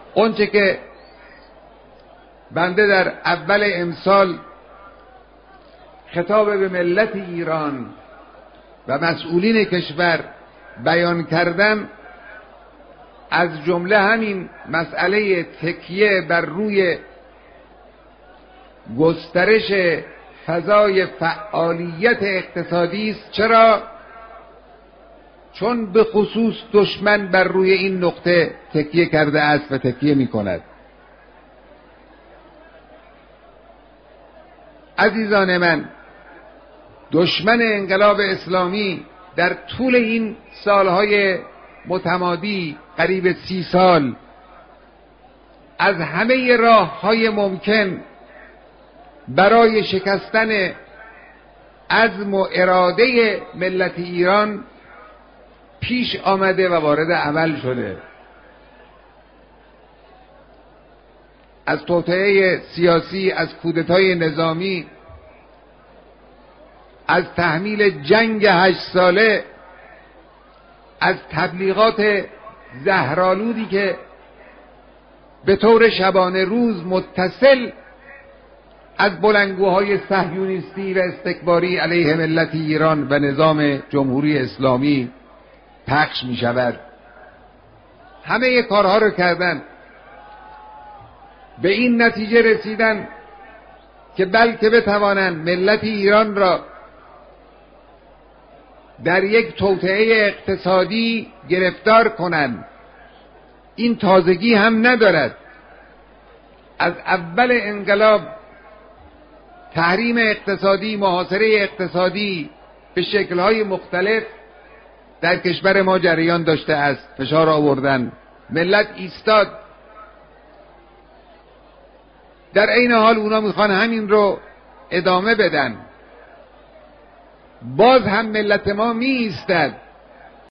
اونچه که بنده در اول امسال خطاب به ملت ایران و مسئولین کشور بیان کردم، از جمله همین مسئله تکیه بر روی گسترش فضای فعالیت اقتصادی است. چرا؟ چون به خصوص دشمن بر روی این نقطه تکیه کرده است و تکیه می کند. عزیزان من، دشمن انقلاب اسلامی در طول این سالهای متمادی قریب 30 سال از همه راههای ممکن برای شکستن عزم و اراده ملت ایران پیش آمده و وارد عمل شده. از توطئه سیاسی، از کودتای نظامی، از تحمیل جنگ 8 ساله، از تبلیغات زهرآلودی که به طور شبانه روز متصل از بلندگوهای صهیونیستی و استکباری علیه ملت ایران و نظام جمهوری اسلامی پخش می شود. همه کارها رو کردن، به این نتیجه رسیدن که بلکه بتوانند ملت ایران را در یک توطئه اقتصادی گرفتار کنند. این تازگی هم ندارد. از اول انقلاب تحریم اقتصادی، محاصره اقتصادی به شکل‌های مختلف در کشور ما جریان داشته است. فشار آوردن، ملت ایستاد. در عین حال اونا میخوان همین رو ادامه بدن. باز هم ملت ما می ایستد